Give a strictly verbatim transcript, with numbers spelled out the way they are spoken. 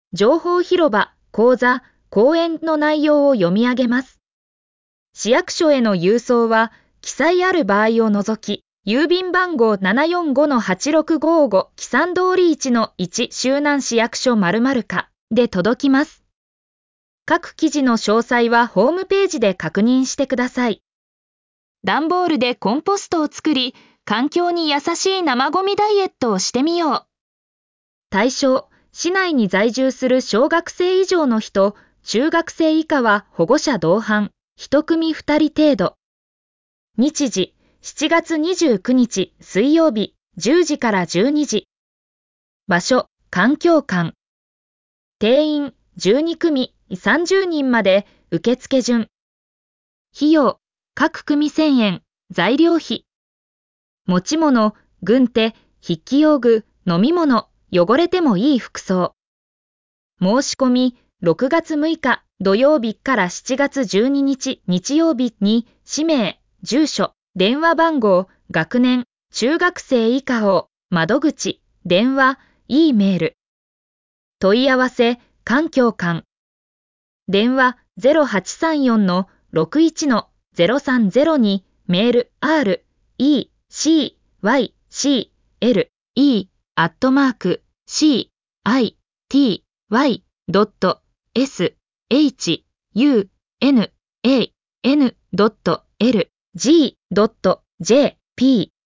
情報広場、講座、講演の内容を読み上げます。市役所への郵送は、記載ある場合を除き、郵便番号 ななよんごのはちろくごご 木山通りいちのいち周南市役所〇〇課で届きます。各記事の詳細はホームページで確認してください。段ボールでコンポストを作り、環境に優しい生ゴミダイエットをしてみよう。対象、市内に在住する小学生以上の人、中学生以下は保護者同伴、一組二人程度。日時、しちがつにじゅうくにち水曜日、じゅうじからじゅうにじ。場所、環境館。定員、じゅうにくみ、さんじゅうにんまで、受付順。費用、各組せんえん、材料費。持ち物、軍手、筆記用具、飲み物、汚れてもいい服装。申し込み、ろくがつむいか土曜日からしちがつじゅうににち日曜日に、氏名、住所、電話番号、学年、中学生以下を、窓口、電話、E メール。問い合わせ、環境館。電話 ゼロはちさんよんのろくいちのゼロさんゼロに、メール r, e, c, y, c, l, e, アットマーク、c, i, t, y, ドット、s, h, u, n, a, n, ドット、l, g, ドット、j, p